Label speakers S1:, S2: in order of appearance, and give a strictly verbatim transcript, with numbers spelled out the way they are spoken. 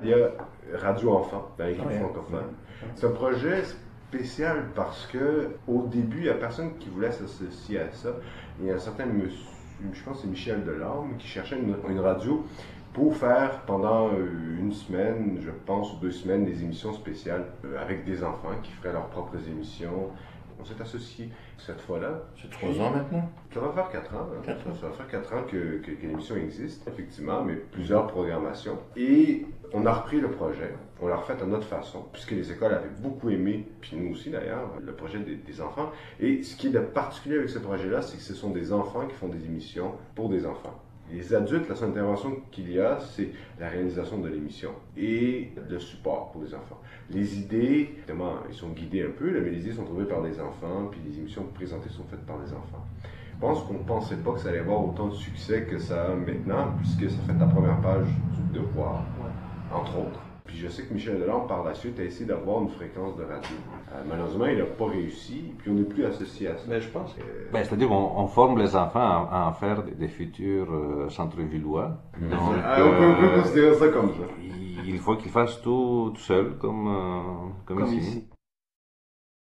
S1: Il y a Radio Enfant, dans les
S2: Ah ouais.
S1: francophones. C'est un projet spécial parce que au début, il n'y a personne qui voulait s'associer à ça. Il y a un certain monsieur, je pense que c'est Michel Delorme, qui cherchait une, une radio pour faire pendant une semaine, je pense, ou deux semaines, des émissions spéciales avec des enfants qui feraient leurs propres émissions. On s'est associés cette fois-là.
S2: C'est trois ans maintenant?
S1: Ça va faire quatre ans. Hein.
S2: Quatre ans.
S1: Ça va faire quatre ans que, que, que l'émission existe, effectivement, mais plusieurs programmations. Et on a repris le projet. On l'a refait à notre façon, puisque les écoles avaient beaucoup aimé, puis nous aussi d'ailleurs, le projet des, des enfants. Et ce qui est de particulier avec ce projet-là, c'est que ce sont des enfants qui font des émissions pour des enfants. Les adultes, la seule intervention qu'il y a, c'est la réalisation de l'émission et le support pour les enfants. Les idées, évidemment, ils sont guidés un peu, mais les idées sont trouvées par les enfants, puis les émissions présentées sont faites par les enfants. Je pense qu'on ne pensait pas que ça allait avoir autant de succès que ça a maintenant, puisque ça fait la première page du Devoir, entre autres. Puis je sais que Michel Delorme, par la suite, a essayé d'avoir une fréquence de radio. Euh, malheureusement, il n'a pas réussi, puis on n'est plus associé à ça.
S2: Mais je pense.
S1: Euh,
S3: Ben, c'est-à-dire on, on forme les enfants à, à en faire des, des futurs euh, centre-villois. Donc,
S1: ah, on, peut, on peut
S3: euh,
S1: considérer ça comme ça.
S3: il, il faut qu'ils fassent tout, tout seuls, comme, euh, comme,
S2: Comme
S3: ici.
S2: ici.